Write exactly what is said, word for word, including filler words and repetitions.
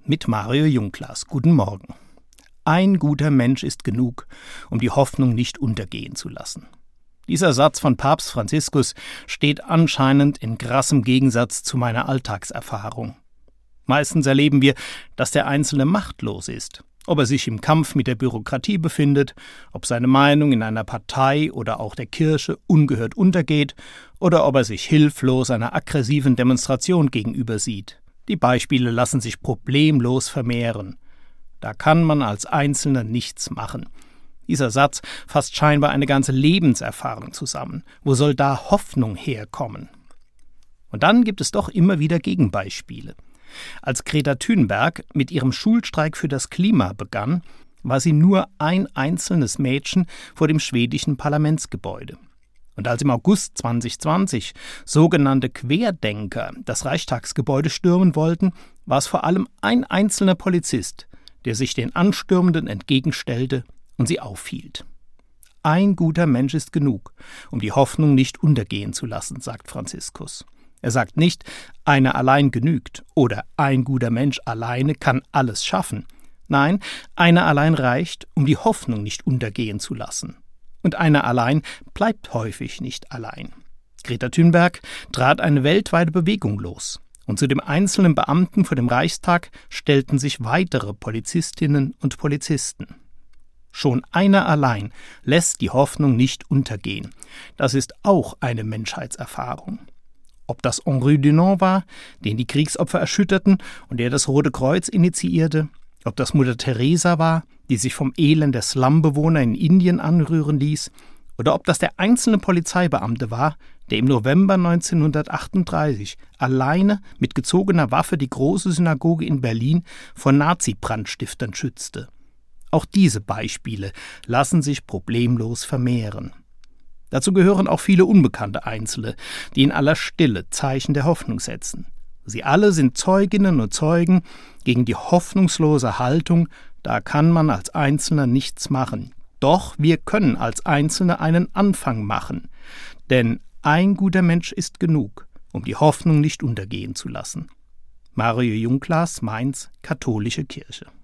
mit Mario Jungklas. Guten Morgen. Ein guter Mensch ist genug, um die Hoffnung nicht untergehen zu lassen. Dieser Satz von Papst Franziskus steht anscheinend in krassem Gegensatz zu meiner Alltagserfahrung. Meistens erleben wir, dass der Einzelne machtlos ist, ob er sich im Kampf mit der Bürokratie befindet, ob seine Meinung in einer Partei oder auch der Kirche ungehört untergeht oder ob er sich hilflos einer aggressiven Demonstration gegenüber sieht. Die Beispiele lassen sich problemlos vermehren. Da kann man als Einzelner nichts machen. Dieser Satz fasst scheinbar eine ganze Lebenserfahrung zusammen. Wo soll da Hoffnung herkommen? Und dann gibt es doch immer wieder Gegenbeispiele. Als Greta Thunberg mit ihrem Schulstreik für das Klima begann, war sie nur ein einzelnes Mädchen vor dem schwedischen Parlamentsgebäude. Und als im August zwanzig zwanzig sogenannte Querdenker das Reichstagsgebäude stürmen wollten, war es vor allem ein einzelner Polizist, der sich den Anstürmenden entgegenstellte und sie aufhielt. Ein guter Mensch ist genug, um die Hoffnung nicht untergehen zu lassen, sagt Franziskus. Er sagt nicht, einer allein genügt oder ein guter Mensch alleine kann alles schaffen. Nein, einer allein reicht, um die Hoffnung nicht untergehen zu lassen. Und einer allein bleibt häufig nicht allein. Greta Thunberg trat eine weltweite Bewegung los. Und zu dem einzelnen Beamten vor dem Reichstag stellten sich weitere Polizistinnen und Polizisten. Schon einer allein lässt die Hoffnung nicht untergehen. Das ist auch eine Menschheitserfahrung. Ob das Henri Dunant war, den die Kriegsopfer erschütterten und der das Rote Kreuz initiierte, ob das Mutter Teresa war, die sich vom Elend der Slumbewohner in Indien anrühren ließ, oder ob das der einzelne Polizeibeamte war, der im November neunzehnhundertachtunddreißig alleine mit gezogener Waffe die große Synagoge in Berlin vor Nazi-Brandstiftern schützte. Auch diese Beispiele lassen sich problemlos vermehren. Dazu gehören auch viele unbekannte Einzelne, die in aller Stille Zeichen der Hoffnung setzen. Sie alle sind Zeuginnen und Zeugen gegen die hoffnungslose Haltung, da kann man als Einzelner nichts machen. Doch wir können als Einzelne einen Anfang machen. Denn ein guter Mensch ist genug, um die Hoffnung nicht untergehen zu lassen. Mario Jungklas, Mainz, Katholische Kirche.